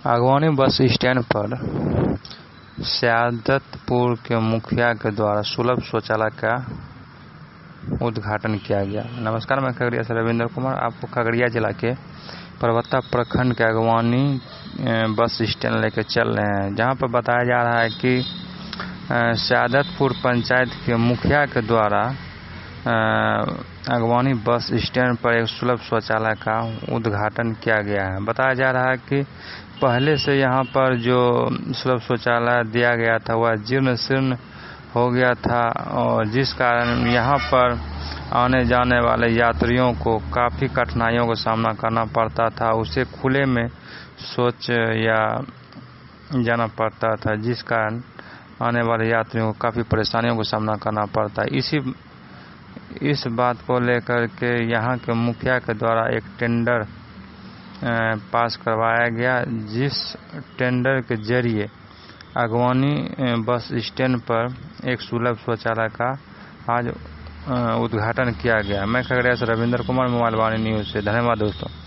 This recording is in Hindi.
आगवानी बस स्टैंड पर सयादतपुर के मुखिया के द्वारा सुलभ शौचालय का उद्घाटन किया गया। नमस्कार, मैं खगड़िया से रविंद्र कुमार आपको खगड़िया जिला के परबत्ता प्रखंड के आगवानी बस स्टैंड लेकर चल रहे हैं, जहां पर बताया जा रहा है कि सयादतपुर पंचायत के मुखिया के द्वारा आगवानी बस स्टैंड पर एक सुलभ शौचालय का उद्घाटन किया गया है। बताया जा रहा है कि पहले से यहां पर जो सुलभ शौचालय दिया गया था वह जीर्ण शीर्ण हो गया था और जिस कारण यहां पर आने जाने वाले यात्रियों को काफ़ी कठिनाइयों का सामना करना पड़ता था। उसे खुले में शौच या जाना पड़ता था, जिस कारण आने वाले यात्रियों को काफ़ी परेशानियों का सामना करना पड़ता है। इस बात को लेकर के यहाँ के मुखिया के द्वारा एक टेंडर पास करवाया गया, जिस टेंडर के जरिए आगवानी बस स्टैंड पर एक सुलभ शौचालय का आज उद्घाटन किया गया। मैं खगड़िया से रविंद्र कुमार, मोबाइल वाणी न्यूज़ से। धन्यवाद दोस्तों।